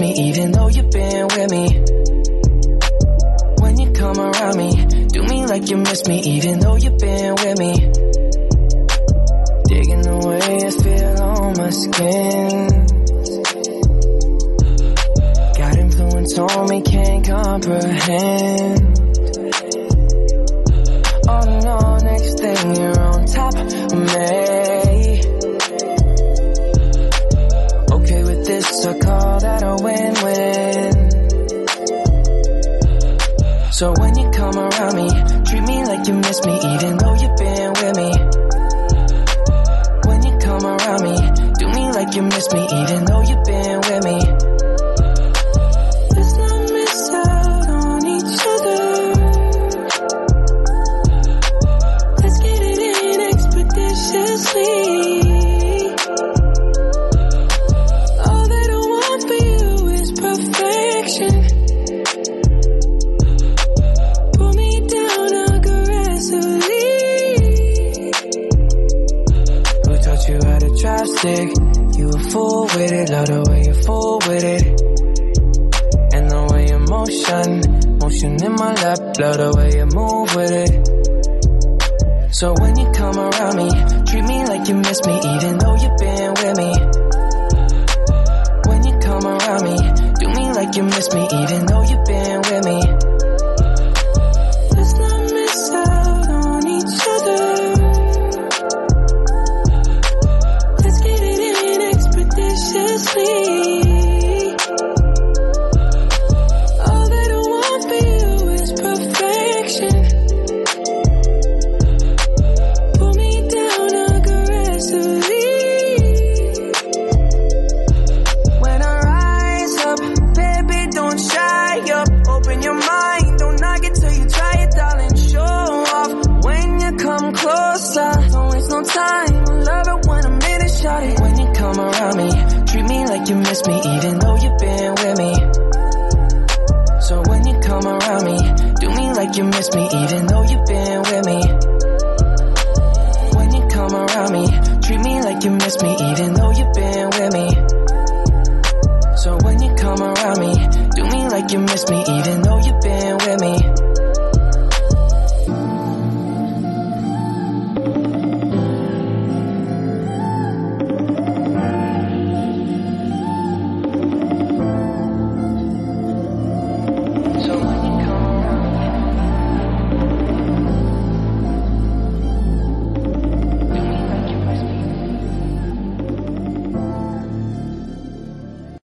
me even though you've been with me. When you come around me, do me like you miss me even though you've been with me. Digging the way I feel on my skin. Got influence on me, can't comprehend. Oh no, next thing you're on top of me. Okay with this, I call that a win-win. So when you come around me, treat me like you miss me even though you've been with me. When you come around me, do me like you miss me even though you've been with me. Let's not miss out on each other. Let's get it in expeditiously. All that I want for you is perfection. Pull me down aggressively. Who taught you how to drive stick? You a fool with it, love the way you're full with it. And the way you motion in my lap, love the way you move with it. So when you come around me, treat me like you miss me even though you've been with me. When you come around me, do me like you miss me even though you've been with me. Let's not miss out on each other. Let's get it in expeditiously. All that I want for you is perfection. Pull me down aggressively. When I rise up, baby, don't shy up. Open your mind, don't knock it till you try it, darling. Show off when you come closer. Don't waste no time, I love it when I'm in it, shawty. When you come around me, treat me like you miss me even though you've been with me. So when you come around me, do me like you miss me even though you've been with me. When you come around me, treat me like you miss me even though you've been with me. So when you come around me, do me like you miss me even though you've been with me.